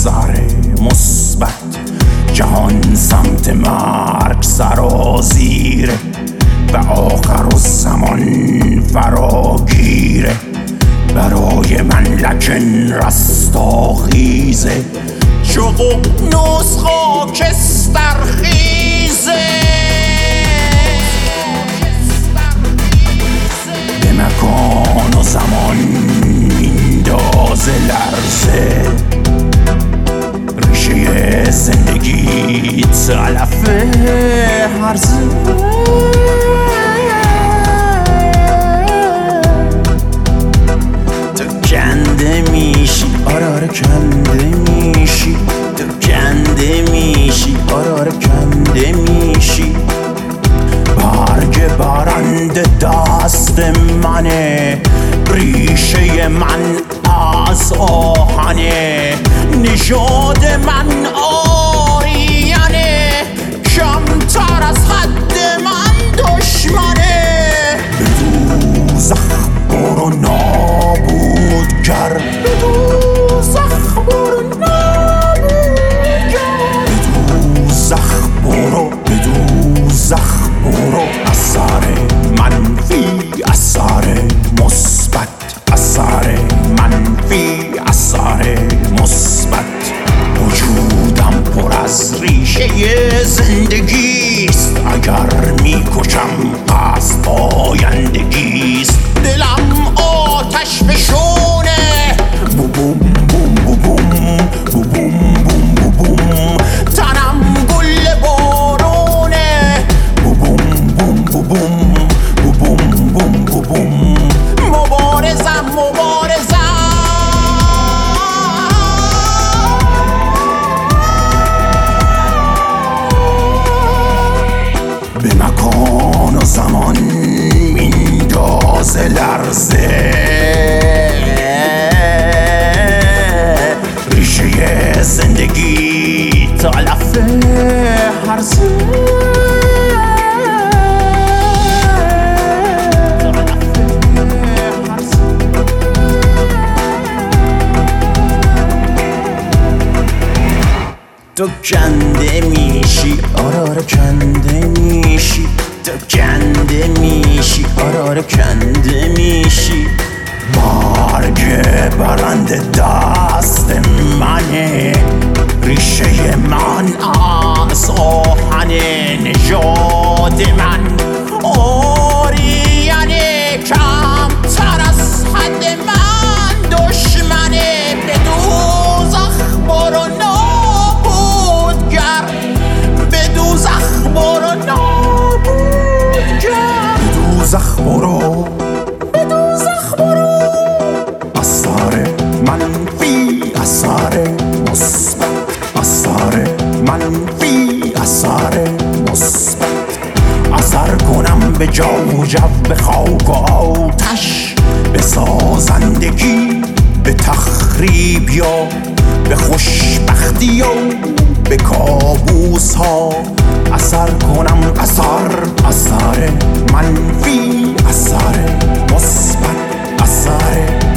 اثر مثبت. جهان سمت مرگ سرازیره و آخرالزمان فراگیره. برای من لکن رستاخیزه، چو ققنوس خاکستر خیزه. به مکان و زمان میندازه لرزه، ریشه زندگیت علف هرزه. تو کنده میشی، آره کنده میشی. تو کنده میشی، آره کنده میشی. برگ برنده دست منه، ریشه من از آهنه. نژاد من آریانه، کمتر از حد من دشمنه. به دوزخ برو نابودگر، به دوزخ برو نابودگر. به دوزخ برو، به دوزخ برو. اثر منفی، اثر مثبت. اثر منفی، اثر مثبت. وجودم پر از ریشه زندگیست، اگر میکشم قصد آیندگیست. دلم آتش فشونه، بو بوم بوم بو بوم بو بوم بوم بو بوم. تنم گل بارونه، بو بوم بوم بو بوم بو بوم بوم بو بوم. مبارزم مبارزم، به مکان و زمان میندازه لرزه، ریشه زندگی علف هرزه. تو کنده میشی، آره کنده میشی. تو کنده میشی، آره کنده میشی. برگ برنده دست منه، ریشه من از آهنه. نژاد من آریانه، کمتر از حد من دشمنه. به دوزخ برو نابودگر، به دوزخ برو نابودگر. به دوزخ برو، به دوزخ برو. اثر منفی، اثر مثبت. اثر منفی، اثر مثبت. اثر کنم به جا و جو، به خاک و آتش، به سازندگی، به تخریب یا به خوشبختی و به کابوس ها. اثر کنم اثر، اثر منفی، اثر مثبت. اثر